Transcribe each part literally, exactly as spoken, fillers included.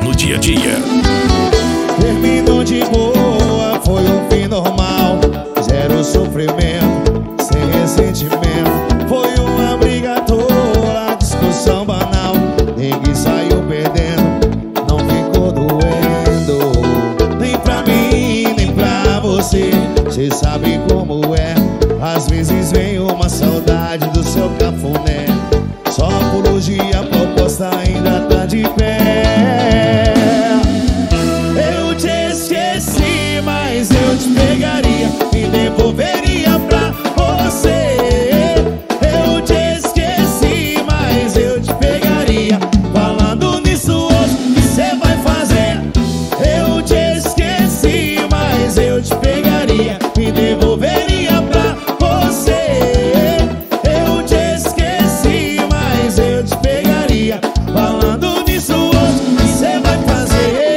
no dia a dia. Terminou de boa, foi um fim normal. Zero sofrimento, sem ressentimento. Foi uma briga tola, discussão banal. Ninguém saiu perdendo, não ficou doendo. Nem pra mim, nem pra você. Cê sabe como é. Às vezes vem uma saudade do seu cafuné. Só por hoje a proposta ainda tá de pé. Eu te esqueci, mas eu te pegaria e devolveria pra você. Eu te esqueci, mas eu te pegaria. Falando nisso hoje, o que cê vai fazer? Eu te esqueci, mas eu te pegaria e devolveria pra você. Eu te esqueci, mas eu te pegaria. Falando nisso hoje, o que cê vai fazer?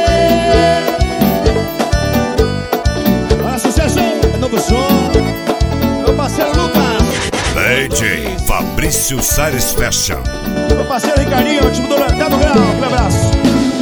Ah, sucesso! É novo som. Meu parceiro Lucas. D J Fabrício Salles Fashion. Meu parceiro Ricardinho, o time do Mercado Grau. Um abraço.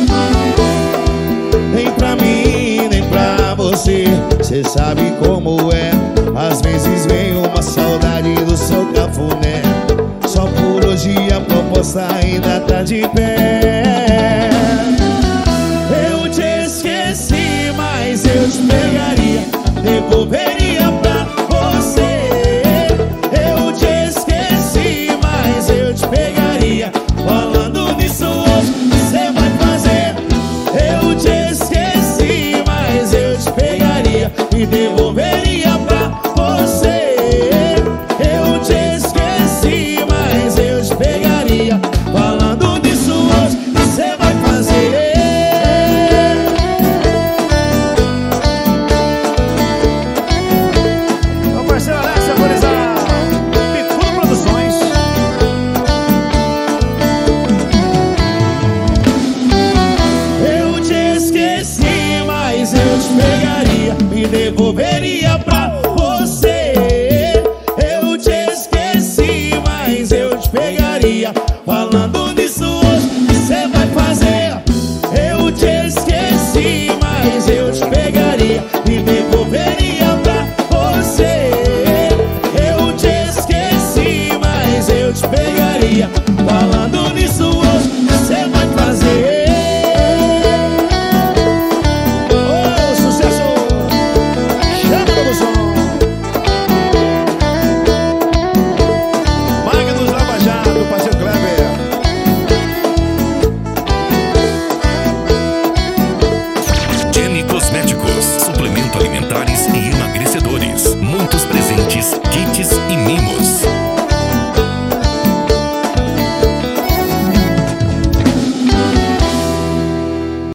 Nem pra mim, nem pra você. Cê sabe como é. Às vezes vem uma saudade do seu cafuné. Só por hoje a proposta ainda tá de pé. Eu te esqueci, mas eu te pegaria, devolveria pra você. Eu te esqueci, mas eu te pegaria. Falando nisso hoje, o que cê vai fazer? Eu te esqueci, mas eu te pegaria e devolveria pra você. Eu te esqueci, mas eu te pegaria. Falando nisso hoje, o que cê vai fazer? Meu parceiro Alex, autorizar Picudo Produções. Eu te esqueci, mas eu te pegaria e devolveria pra você. Eu te esqueci, mas eu te pegaria. Falando nisso hoje, o que cê vai fazer? Eu te esqueci, mas eu te pegaria e devolveria pra você. Eu te esqueci, mas eu te pegaria. Falando nisso hoje, o que cê vai fazer? Ô, sucesso! Chama do som! Magnus Lava Jato, parceiro Kleber. Jenny Cosméticos, suplemento alimentares e emagrecedores. Muitos presentes, kits e mimos.